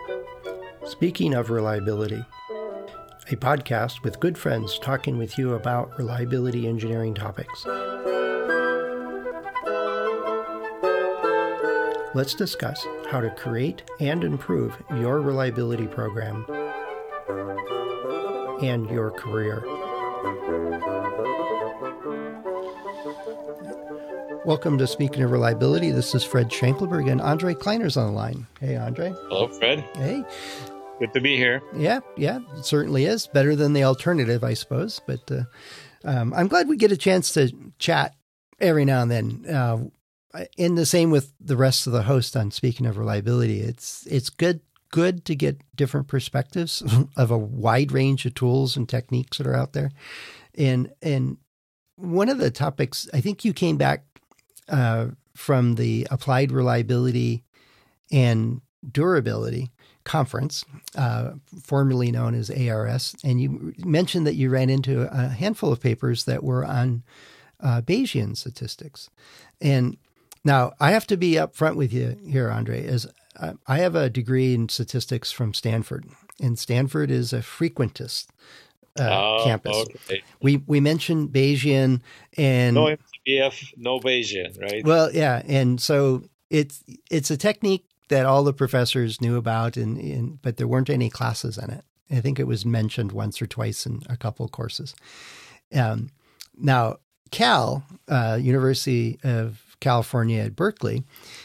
Speaking of reliability, a podcast with good friends talking with you about reliability engineering topics. Let's discuss how to create and improve your reliability program and your career. Welcome to Speaking of Reliability. This is Fred Schenkelberg, and Andre Kleiner's on the line. Hey, Andre. Hello, Fred. Hey. Good to be here. Yeah, it certainly is. Better than the alternative, I suppose. But I'm glad we get a chance to chat every now and then. And the same with the rest of the hosts on Speaking of Reliability. It's good to get different perspectives of a wide range of tools and techniques that are out there. And one of the topics, I think you came back from the Applied Reliability and Durability Conference, formerly known as ARS, and you mentioned that you ran into a handful of papers that were on Bayesian statistics. And now I have to be upfront with you here, Andre, as I have a degree in statistics from Stanford, and Stanford is a frequentist campus. Okay. We mentioned Bayesian and no MTBF, no Bayesian, right? Well, yeah, and so it's a technique that all the professors knew about, but there weren't any classes in it. I think it was mentioned once or twice in a couple of courses. Now, Cal, University of California at Berkeley,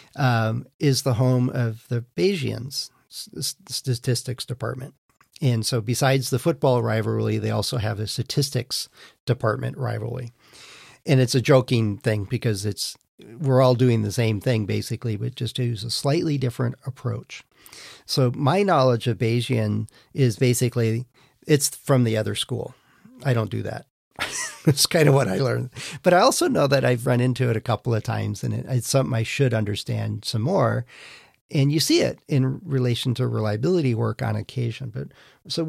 is the home of the Bayesian statistics department. And so besides the football rivalry, they also have a statistics department rivalry. And it's a joking thing because we're all doing the same thing basically, but just to use a slightly different approach. So my knowledge of Bayesian is basically, it's from the other school. I don't do that. It's kind of what I learned. But I also know that I've run into it a couple of times, and it's something I should understand some more. And you see it in relation to reliability work on occasion. But so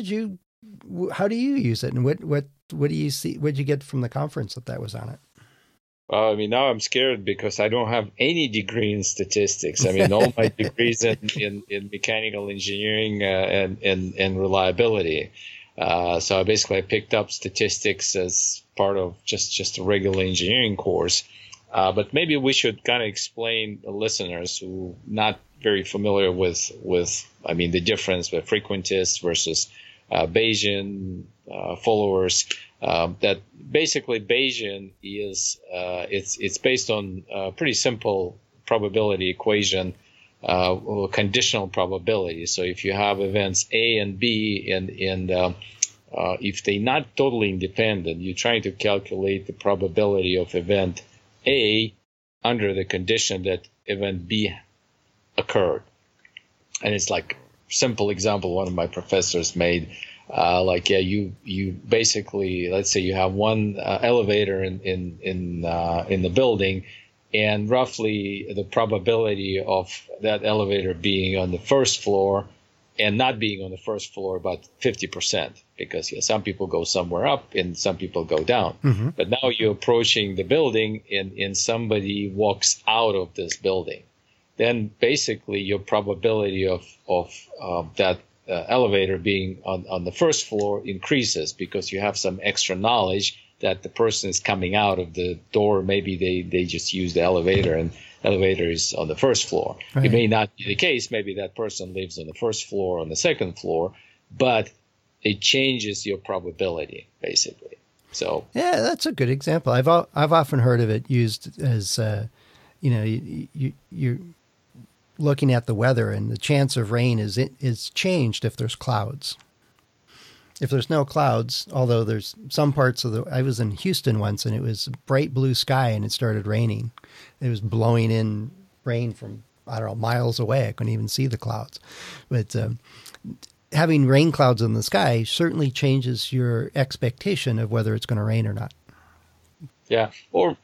how do you use it? And what do you see? What did you get from the conference that was on it? Well, now I'm scared because I don't have any degree in statistics. All my degrees in mechanical engineering and reliability. So I picked up statistics as part of just a regular engineering course. But maybe we should kind of explain the listeners who not very familiar with the difference with frequentists versus Bayesian followers. That basically Bayesian is it's based on a pretty simple probability equation, conditional probability. So if you have events A and B and if they're not totally independent, you're trying to calculate the probability of event A under the condition that event B occurred. And it's like simple example one of my professors made. You basically, let's say you have one elevator in the building, and roughly the probability of that elevator being on the first floor and not being on the first floor about 50%, because some people go somewhere up and some people go down. Mm-hmm. But now you're approaching the building and somebody walks out of this building. Then basically your probability of that elevator being on the first floor increases because you have some extra knowledge that the person is coming out of the door. Maybe they just use the elevator and elevator is on the first floor. Right. It may not be the case. Maybe that person lives on the first floor, on the second floor, but it changes your probability basically. So yeah, that's a good example. I've often heard of it used as you're looking at the weather, and the chance of rain is changed if there's clouds. If there's no clouds, although there's some parts I was in Houston once, and it was bright blue sky, and it started raining. It was blowing in rain from, miles away. I couldn't even see the clouds. But having rain clouds in the sky certainly changes your expectation of whether it's going to rain or not. Yeah, or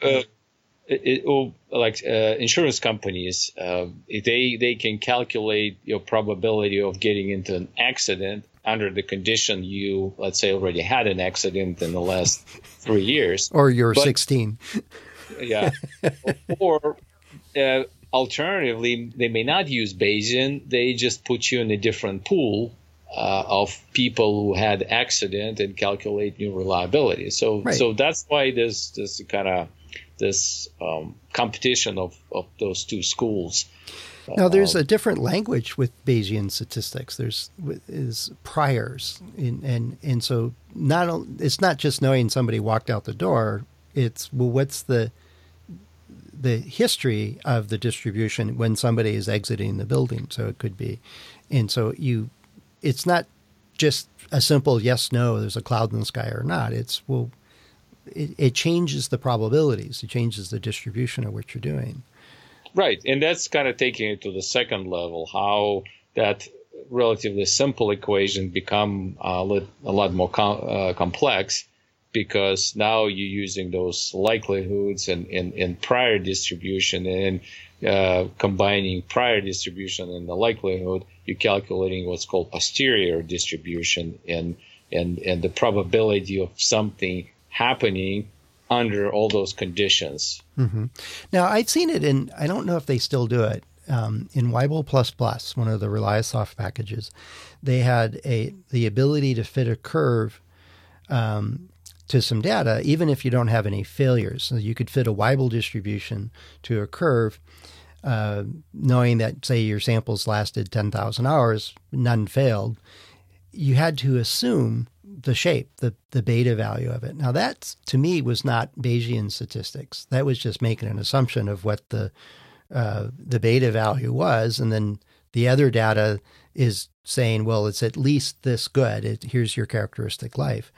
insurance companies, they can calculate your probability of getting into an accident under the condition you, let's say, already had an accident in the last 3 years. Or you're 16. Yeah. Or alternatively, they may not use Bayesian. They just put you in a different pool of people who had accident and calculate new reliability. So that's why there's this kind of competition of those two schools. Now, there's a different language with Bayesian statistics. Is priors, and so it's not just knowing somebody walked out the door. It's, well, what's the history of the distribution when somebody is exiting the building. So it could be, and so it's not just a simple yes, no, there's a cloud in the sky or not. It's, well, it changes the probabilities. It changes the distribution of what you're doing. Right. And that's kind of taking it to the second level, how that relatively simple equation become a lot more complex, because now you're using those likelihoods and prior distribution, and combining prior distribution and the likelihood, you're calculating what's called posterior distribution and the probability of something happening under all those conditions. Mm-hmm. Now, I've seen it in, I don't know if they still do it, in Weibull++, one of the ReliaSoft packages. They had the ability to fit a curve to some data, even if you don't have any failures. So you could fit a Weibull distribution to a curve, knowing that, say, your samples lasted 10,000 hours, none failed. You had to assume the shape, the beta value of it. Now, that, to me, was not Bayesian statistics. That was just making an assumption of what the beta value was, and then the other data is saying, well, it's at least this good. Here's your characteristic life.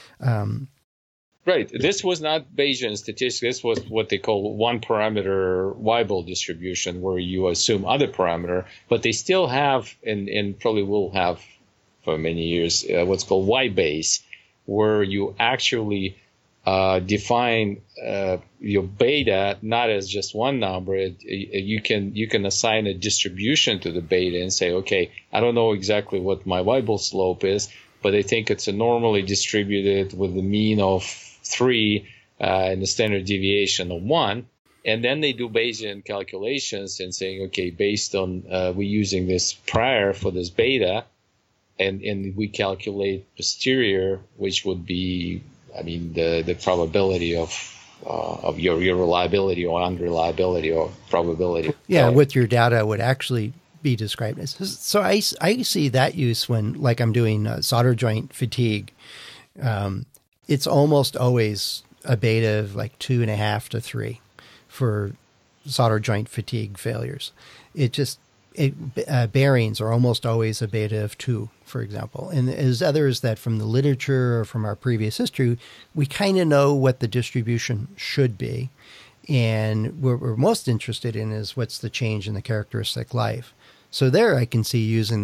Right. This was not Bayesian statistics. This was what they call one-parameter Weibull distribution, where you assume other parameter, but they still have, and probably will have for many years, what's called Y-base, where you actually define your beta not as just one number. You can assign a distribution to the beta and say, okay, I don't know exactly what my Weibull slope is, but I think it's a normally distributed with the mean of 3 and the standard deviation of 1. And then they do Bayesian calculations and saying, okay, based on we're using this prior for this beta, and we calculate posterior, which would be, I mean, the probability of your reliability or unreliability or probability. Yeah, what your data would actually be described as. So I see that use when, like, I'm doing solder joint fatigue. It's almost always a beta of like 2.5 to 3 for solder joint fatigue failures. Bearings are almost always a beta of 2, for example. And as others that from the literature or from our previous history, we kind of know what the distribution should be. And what we're most interested in is what's the change in the characteristic life. So there I can see using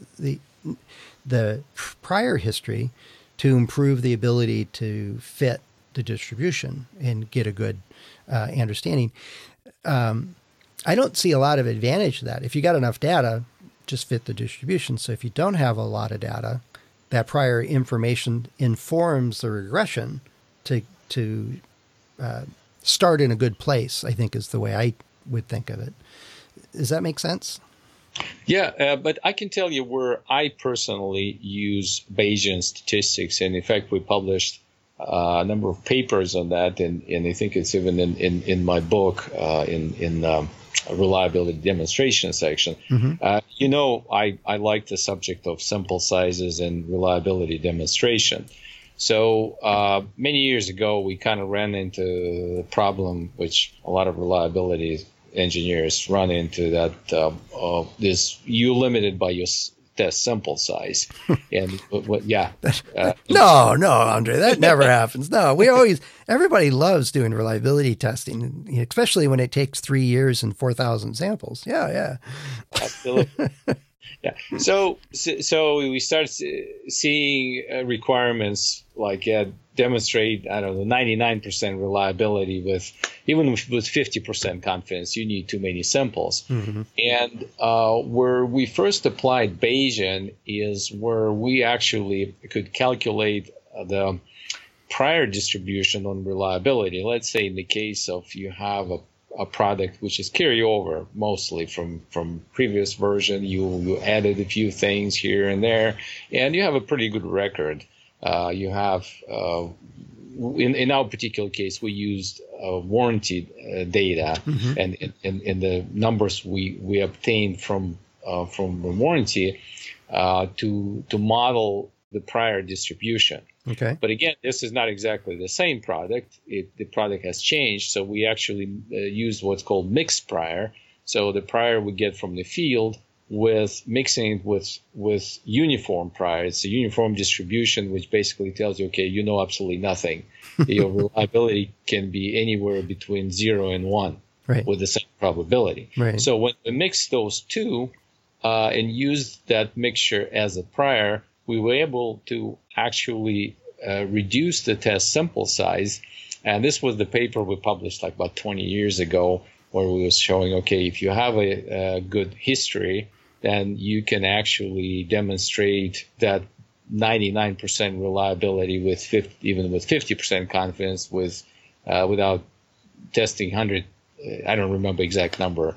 the prior history to improve the ability to fit the distribution and get a good understanding. I don't see a lot of advantage to that. If you got enough data, just fit the distribution. So if you don't have a lot of data, that prior information informs the regression to start in a good place, I think is the way I would think of it. Does that make sense? Yeah, but I can tell you where I personally use Bayesian statistics. And in fact, we published a number of papers on that. And I think it's even in my book, in reliability demonstration section. Mm-hmm. I like the subject of sample sizes and reliability demonstration. So many years ago, we kind of ran into the problem, which a lot of reliability engineers run into, that you limited by your test sample size. And no, Andre, that never happens. No, everybody loves doing reliability testing, especially when it takes 3 years and 4,000 samples. Yeah. Absolutely. Yeah. So we start seeing requirements like demonstrate, 99% reliability with 50% confidence. You need too many samples. Mm-hmm. And where we first applied Bayesian is where we actually could calculate the prior distribution on reliability. Let's say in the case of you have a product which is carryover mostly from previous version. You added a few things here and there, and you have a pretty good record. You have in our particular case, we used warranty data, and in the numbers we obtained from the warranty to model the prior distribution. Okay. But again, this is not exactly the same product. The product has changed, so we actually used what's called mixed prior. So the prior we get from the field with mixing it with uniform prior. It's a uniform distribution, which basically tells you, okay, you know absolutely nothing. Your reliability can be anywhere between 0 and 1 with the same probability. Right. So when we mix those two and use that mixture as a prior, we were able to actually reduce the test sample size. And this was the paper we published like about 20 years ago, where we was showing, okay, if you have a good history, then you can actually demonstrate that 99% reliability with even with 50% confidence without testing 100. I don't remember exact number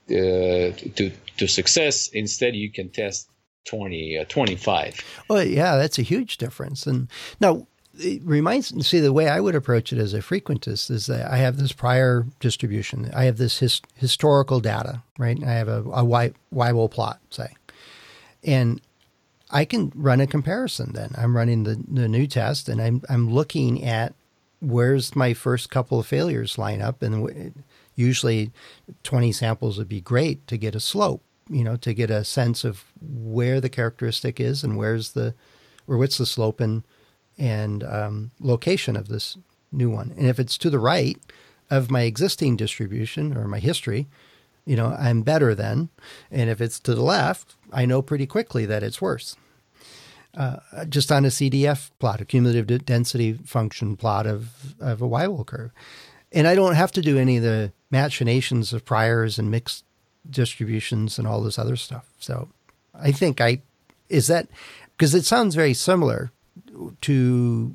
to success. Instead, you can test 20, 25. Well, yeah, that's a huge difference. And now it reminds me, see, the way I would approach it as a frequentist is that I have this prior distribution. I have this historical data, right? I have a Weibull plot, say. And I can run a comparison then. I'm running the new test, and I'm looking at where's my first couple of failures line up. And usually 20 samples would be great to get a slope, to get a sense of where the characteristic is and what's the slope and location of this new one. And if it's to the right of my existing distribution or my history, I'm better then. And if it's to the left, I know pretty quickly that it's worse. Just on a CDF plot, a cumulative density function plot of a Weibull curve. And I don't have to do any of the machinations of priors and mixed distributions and all this other stuff. So I think because it sounds very similar to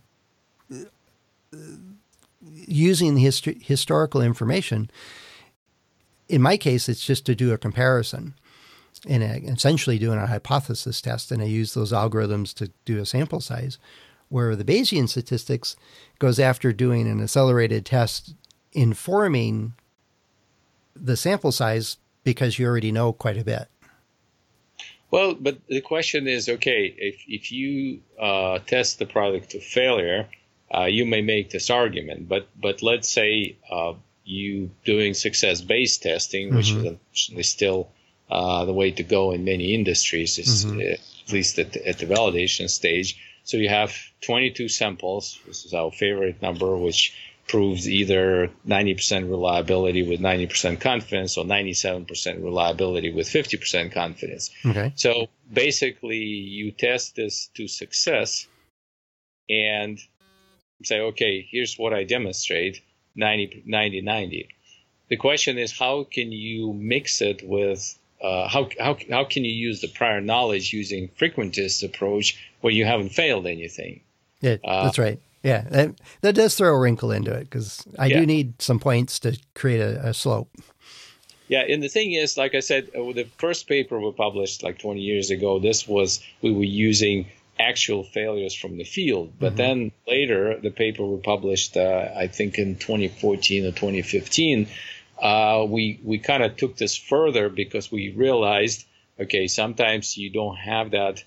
using the historical information. In my case, it's just to do a comparison and essentially doing a hypothesis test. And I use those algorithms to do a sample size, where the Bayesian statistics goes after doing an accelerated test informing the sample size because you already know quite a bit. Well, but the question is, okay, if you test the product to failure, you may make this argument. But let's say you doing success-based testing, which is unfortunately still the way to go in many industries, is at least at the validation stage. So you have 22 samples. This is our favorite number, which proves either 90% reliability with 90% confidence or 97% reliability with 50% confidence. Okay. So basically, you test this to success and say, okay, here's what I demonstrate, 90. The question is, how can you mix it with, how can you use the prior knowledge using frequentist approach where you haven't failed anything? Yeah, that's right. Yeah, that does throw a wrinkle into it because I do need some points to create a slope. Yeah, and the thing is, like I said, the first paper we published like 20 years ago, we were using actual failures from the field. But then later, the paper we published, I think in 2014 or 2015, we kind of took this further because we realized, okay, sometimes you don't have that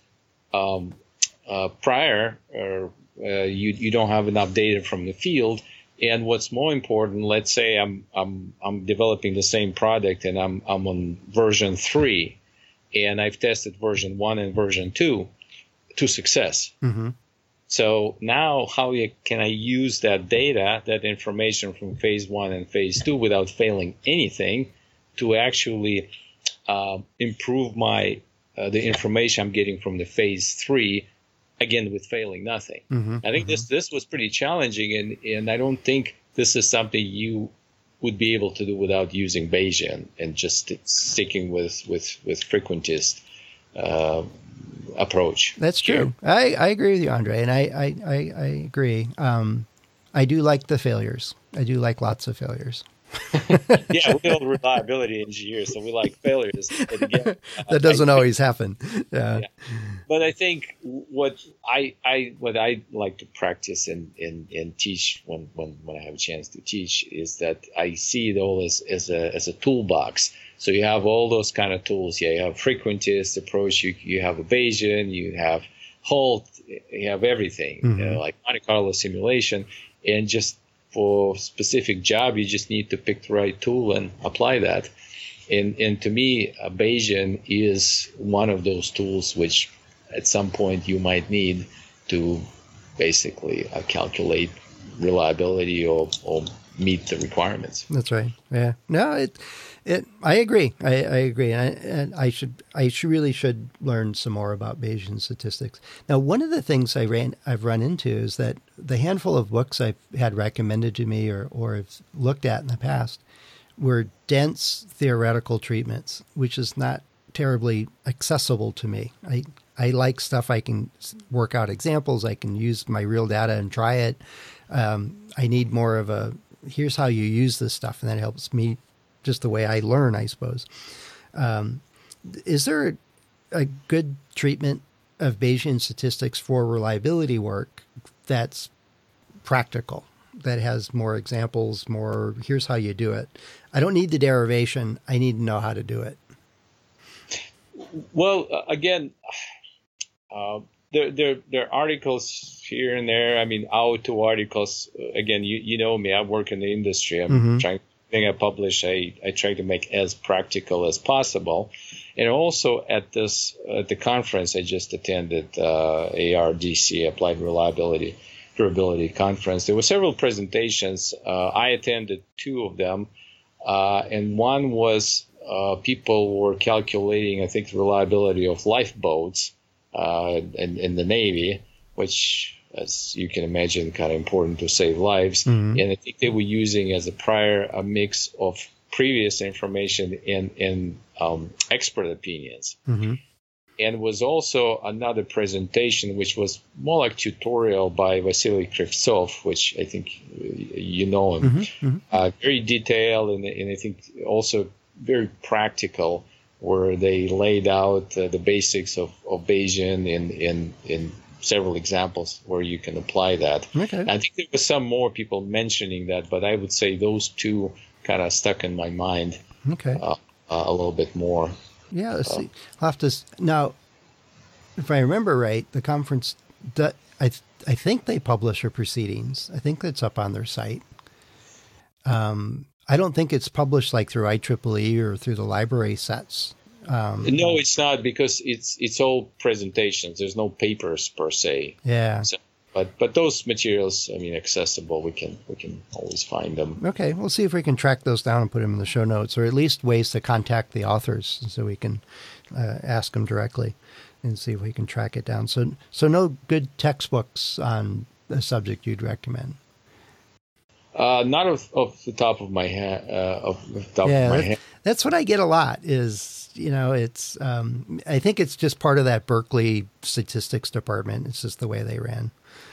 prior or you don't have enough data from the field. And what's more important, let's say I'm developing the same product and I'm on version 3 and I've tested version 1 and version 2 to success. So now how can I use that data, that information from phase 1 and phase 2 without failing anything to actually improve the information I'm getting from the phase 3, again, with failing nothing. I think this was pretty challenging, and I don't think this is something you would be able to do without using Bayesian and just sticking with frequentist approach. That's true. Yeah. I agree with you, Andre, and I agree. I do like the failures. I do like lots of failures. Yeah, we're all reliability engineers, so we like failures. But again, That doesn't always happen. Yeah. yeah. But I think what I like to practice and teach when I have a chance to teach is that I see it all as a toolbox. So you have all those kind of tools. Yeah, you have frequentist approach. You have a Bayesian. You have Holt. You have everything. Mm-hmm. Like Monte Carlo simulation, and just for specific job, you just need to pick the right tool and apply that. And to me, a Bayesian is one of those tools which at some point you might need to basically calculate reliability or meet the requirements. That's right. Yeah. No, I agree. I agree. And I really should learn some more about Bayesian statistics. Now, one of the things I've run into is that the handful of books I've had recommended to me or have looked at in the past were dense theoretical treatments, which is not terribly accessible to me. I like stuff I can work out examples. I can use my real data and try it. I need more of a, here's how you use this stuff, and that helps me just the way I learn, I suppose. Is there a good treatment of Bayesian statistics for reliability work that's practical, that has more examples, more, here's how you do it? I don't need the derivation. I need to know how to do it. Well, again, there are articles here and there. I mean, how-to articles. Again, you know me. I work in the industry. I'm trying. Thing I publish, I try to make as practical as possible. And also at the conference I just attended, ARDC, Applied Reliability Durability Conference, there were several presentations. I attended two of them, and one was people were calculating, I think, the reliability of lifeboats in the Navy, which, as you can imagine, kind of important to save lives. Mm-hmm. And I think they were using as a mix of previous information and expert opinions. Mm-hmm. And was also another presentation, which was more like tutorial by Vasily Krivtsov, which I think you know him. Mm-hmm. Mm-hmm. Very detailed and I think also very practical, where they laid out the basics of Bayesian in several examples where you can apply that. Okay. I think there was some more people mentioning that, but I would say those two kind of stuck in my mind. Okay. A little bit more. Yeah, let's see. I'll have to now. If I remember right, the conference, I think they publish their proceedings. I think that's up on their site. I don't think it's published like through IEEE or through the library sets. No, it's not, because it's all presentations. There's no papers per se. Yeah. So, but those materials, I mean, accessible. We can always find them. Okay, we'll see if we can track those down and put them in the show notes, or at least ways to contact the authors so we can ask them directly and see if we can track it down. So no good textbooks on the subject you'd recommend? Not off the top of my head. That's what I get a lot. Is it's I think it's just part of that Berkeley statistics department. It's just the way they ran.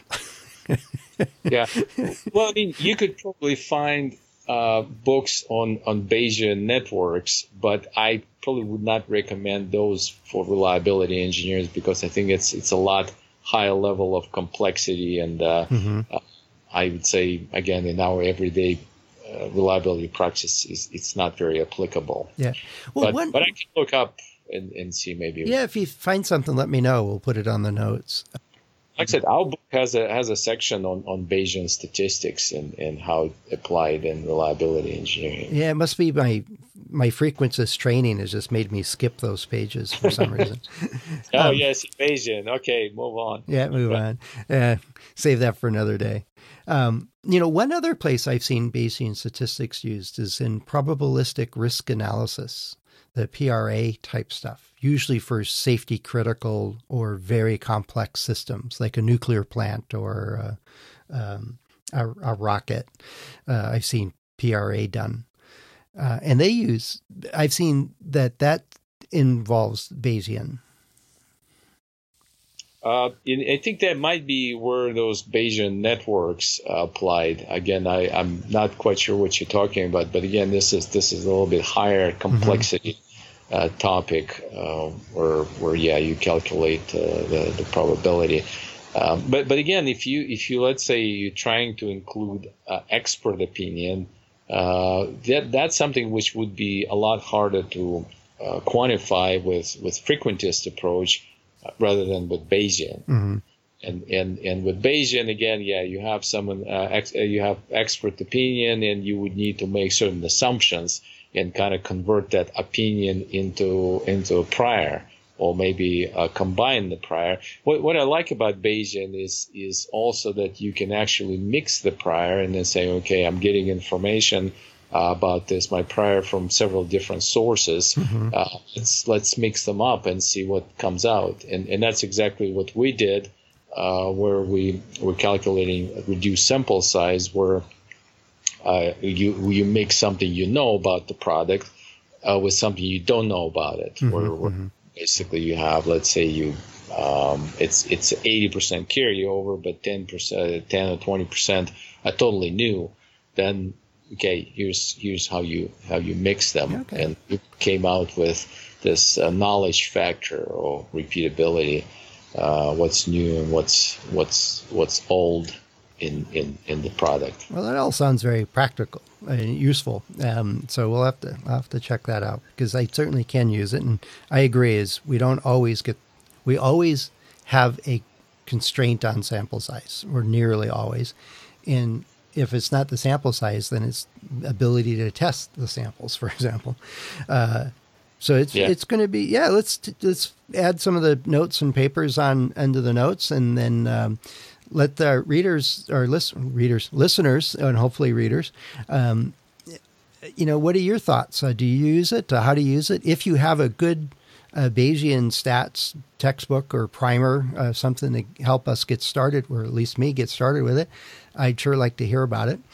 Yeah. Well, I mean, you could probably find books on Bayesian networks, but I probably would not recommend those for reliability engineers, because I think it's a lot higher level of complexity, and I would say, again, in our everyday reliability practice, it's not very applicable. Yeah. Well, but I can look up and see maybe. Yeah, if you find something, let me know. We'll put it on the notes. Like I said, our book has a section on Bayesian statistics and how applied in reliability engineering. Yeah, it must be my frequentist training has just made me skip those pages for some reason. Yes, Bayesian. Okay, move on. Yeah, move on. Save that for another day. One other place I've seen Bayesian statistics used is in probabilistic risk analysis, the PRA type stuff, usually for safety critical or very complex systems like a nuclear plant or a rocket. I've seen PRA done. And I've seen that involves Bayesian. I think that might be where those Bayesian networks applied. Again, I'm not quite sure what you're talking about, but again, this is a little bit higher complexity topic where you calculate the probability. But again, if you let's say you're trying to include expert opinion, that's something which would be a lot harder to quantify with frequentist approach rather than with Bayesian. Mm-hmm. And with Bayesian, again, you have someone you have expert opinion, and you would need to make certain assumptions and kind of convert that opinion into a prior, or maybe combine the prior. What I like about Bayesian is also that you can actually mix the prior and then say, okay, I'm getting information about my prior from several different sources. Mm-hmm. Let's mix them up and see what comes out. And that's exactly what we did, where we were calculating reduced sample size, where you mix something you know about the product with something you don't know about it. Mm-hmm. Where basically you have, let's say it's 80% carryover, but 10 or 20% are totally new. Then okay, here's how you mix them, okay. And you came out with this knowledge factor or repeatability, what's new and what's old in the product. Well, that all sounds very practical and useful. So we'll have to check that out, because I certainly can use it. And I agree, we always have a constraint on sample size, or nearly always. And if it's not the sample size, then it's ability to test the samples, for example. So it's going to be, let's add some of the notes and papers on into the notes, and then let the listeners, and hopefully readers, what are your thoughts? Do you use it? How do you use it? If you have a good Bayesian stats textbook or primer, something to help us get started, or at least me get started with it, I'd sure like to hear about it.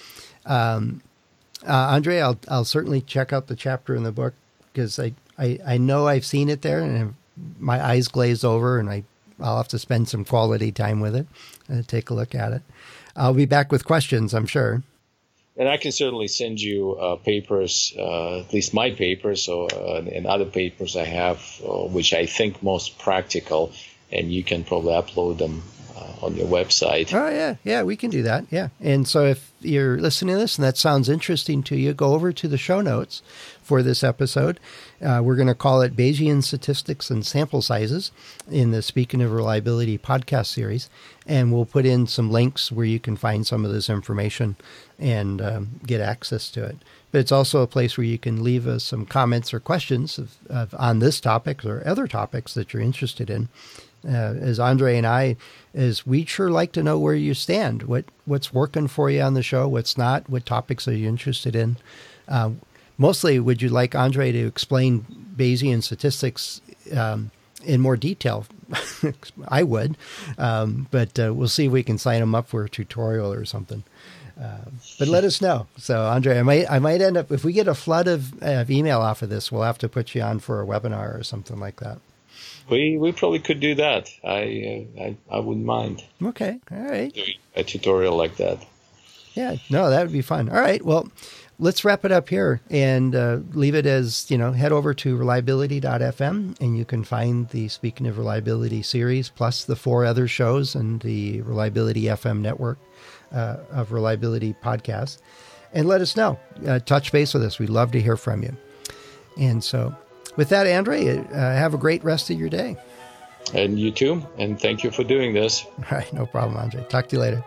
Andre, I'll certainly check out the chapter in the book, because I know I've seen it there, and my eyes glaze over, and I'll have to spend some quality time with it and take a look at it. I'll be back with questions, I'm sure. And I can certainly send you papers, at least my papers, and other papers I have, which I think most practical, and you can probably upload them on your website. Oh, yeah, we can do that, yeah. And so if you're listening to this and that sounds interesting to you, go over to the show notes for this episode. We're going to call it Bayesian Statistics and Sample Sizes in the Speaking of Reliability podcast series. And we'll put in some links where you can find some of this information and get access to it. But it's also a place where you can leave us some comments or questions on this topic or other topics that you're interested in. As Andre and I, we sure like to know where you stand, what's working for you on the show, what's not, what topics are you interested in. Mostly, would you like Andre to explain Bayesian statistics in more detail? I would, but we'll see if we can sign him up for a tutorial or something. But let us know. So, Andre, I might end up, if we get a flood of email off of this, we'll have to put you on for a webinar or something like that. We probably could do that. I wouldn't mind. Okay, all right. Doing a tutorial like that. Yeah, no, that would be fun. All right, well, let's wrap it up here and leave it as, head over to reliability.fm, and you can find the Speaking of Reliability series, plus the 4 other shows and the Reliability FM network of reliability podcasts. And let us know. Touch base with us. We'd love to hear from you. And so with that, Andre, have a great rest of your day. And you too. And thank you for doing this. All right, no problem, Andre. Talk to you later.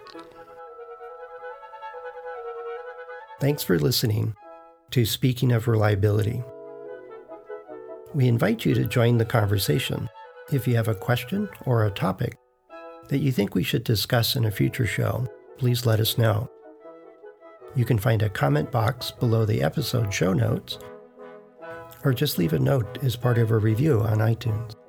Thanks for listening to Speaking of Reliability. We invite you to join the conversation. If you have a question or a topic that you think we should discuss in a future show, please let us know. You can find a comment box below the episode show notes, or just leave a note as part of a review on iTunes.